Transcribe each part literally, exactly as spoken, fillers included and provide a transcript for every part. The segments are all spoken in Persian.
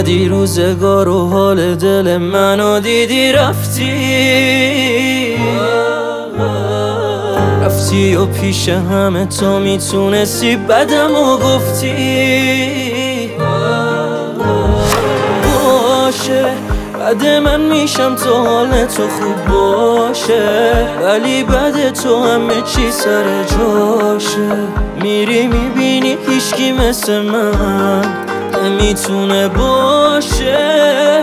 اومدی روزگار و حال دل منو دیدی رفتی رفتی و پیش همه تو میتونستی بدم و گفتی باشه بعد من میشم تو حال تو خوب باشه، ولی بعد تو همه چی سر جاشه. میری میبینی هیچکی مثل من نمیتونه باشه.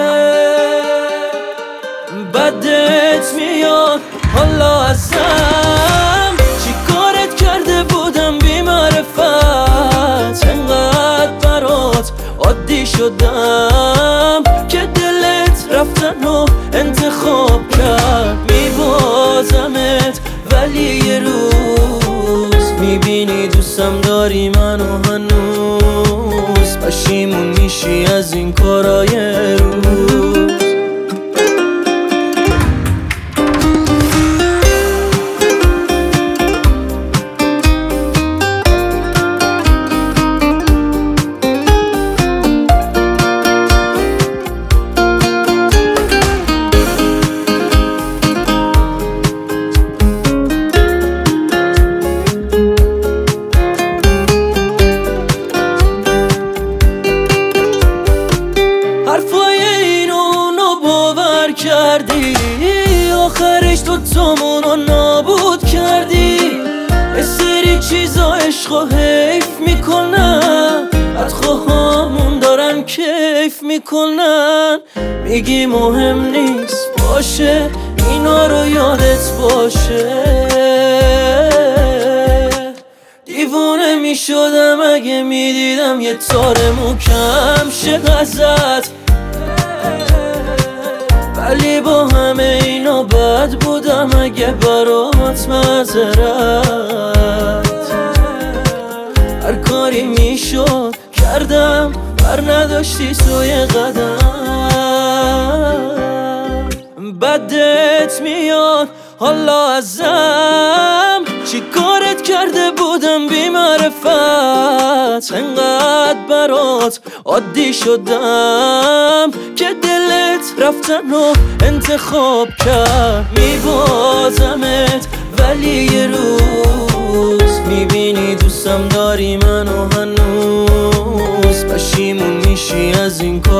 بدت میاد حالا ازم چی کارت کرده بودم بی معرفت، انقدر برات عادی شدم که دلت رفتن و انتخاب کرد. میبازمت ولی یه روز میبینی دوستم داری منو هنوز، پشیمون میشی از این کارای روز. حرفای اینو اونو باور کردی، آخرش تو تامونو نابود کردی. یه سری چیزا عشقو حیف میکنن، بدخواهامون دارن کیف میکنن. میگی مهم نیست باشه، اینا رو یادت باشه. دیوونه میشدم اگه میدیدم یه تار موکم شه ازت، ولی با همه اینا بد بودم اگه برات معذرت. هر کاری میشد کردم بر نداشتی سوی قدم. بدت میاد حالا ازم چی کارت کرده بودم بی معرفت، انقدر برات عادی شدم که دلت رفتن و انتخاب کرد. میبازمت ولی یه روز میبینی دوستم داری منو هنوز، پشیمون میشی از این کار.